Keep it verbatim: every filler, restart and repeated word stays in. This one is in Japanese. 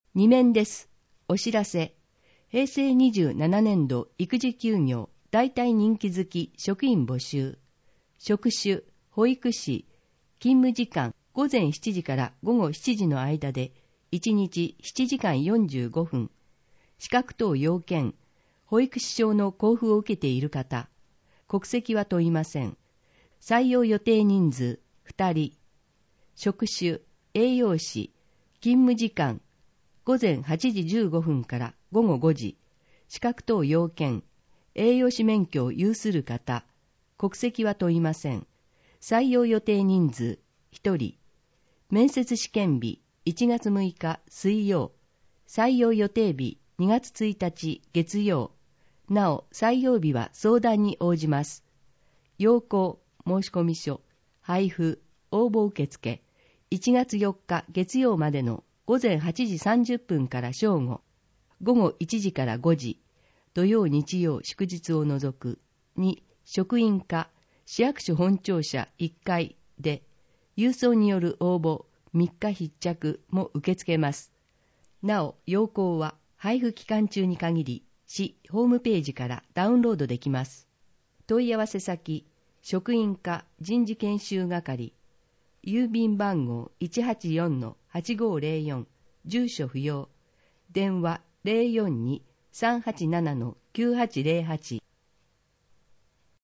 に面です。お知らせ。へいせいにじゅうななねんど育児休業代替任期付き職員募集。職種、保育士、勤務時間ごぜんしちじからごごしちじの間でいちにちしちじかんよんじゅうごふん。資格等要件、保育士証の交付を受けている方。国籍は問いません。採用予定人数ふたり。職種、栄養士、勤務時間ごぜんはちじじゅうごふんからごごごじ。資格等要件、栄養士免許を有する方。国籍は問いません。採用予定人数ひとり。面接試験日いちがつむいか水曜。採用予定日にがつついたち月曜。なお採用日は相談に応じます。要項申込書、配布、応募受付。いちがつよっか月曜までのごぜんはちじさんじゅっぷんから正午。ごごいちじからごじ。土曜日曜祝日を除く。に職員課市役所本庁舎いっかいで郵送による応募みっか必着も受け付けます。なお要項は配布期間中に限り市ホームページからダウンロードできます。問い合わせ先職員課人事研修係、郵便番号 いちはちよんのはちごぜろよん、住所不要、電話 ゼロよんに さんはちななのきゅうはちゼロはち。